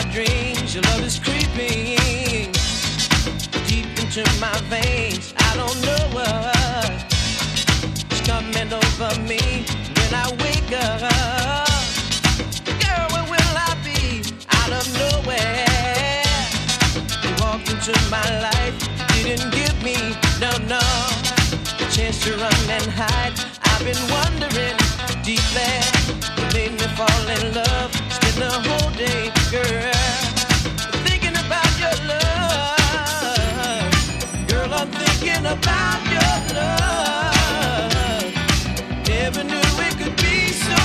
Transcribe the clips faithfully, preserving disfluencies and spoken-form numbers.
dreams. Your love is creeping deep into my veins. I don't know what's coming over me when I wake up. Girl, where will I be? Out of nowhere, you walked into my life. Didn't give me, no, no, a chance to run and hide. I've been wondering deeply. You made me fall in love. Spend the whole day, girl, thinking about your love. Girl, I'm thinking about your love. Never knew it could be so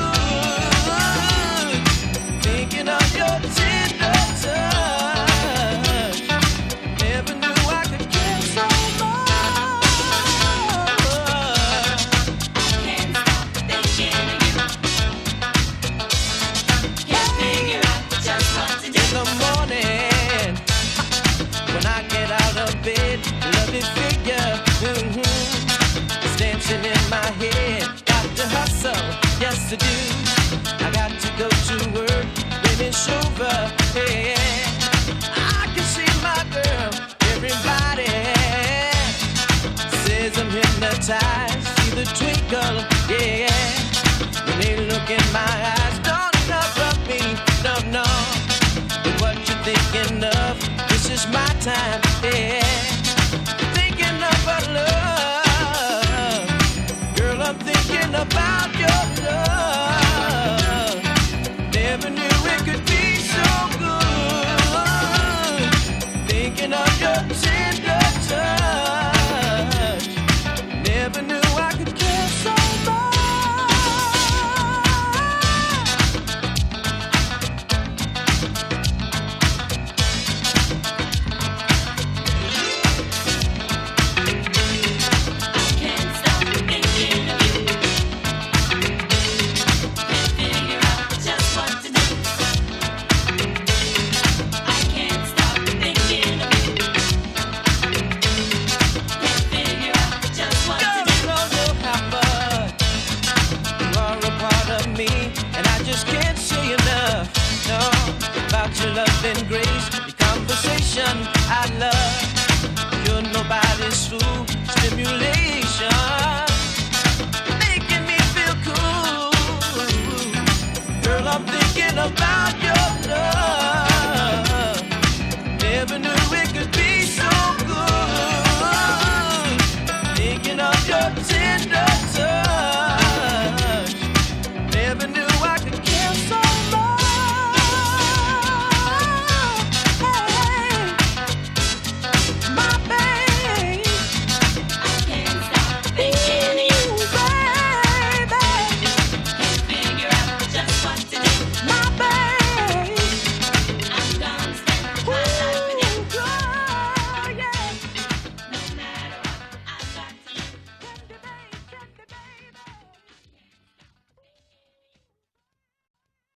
good. Thinking of your tender touch. Never knew I could care so much. Can't stop thinking of you. Can't figure out just what to do. In the morning, when I get out of bed, lovely figure, mm-hmm, it's dancing in my head. Got to hustle, yes to do. I got to go to work when it's over. Yeah, I can see my girl. Everybody says I'm hypnotized. See the twinkle, yeah, when they look in my eyes. Don't interrupt me, no, no. With what you're thinking of, this is my time, yeah. Thinking of our love, girl, I'm thinking about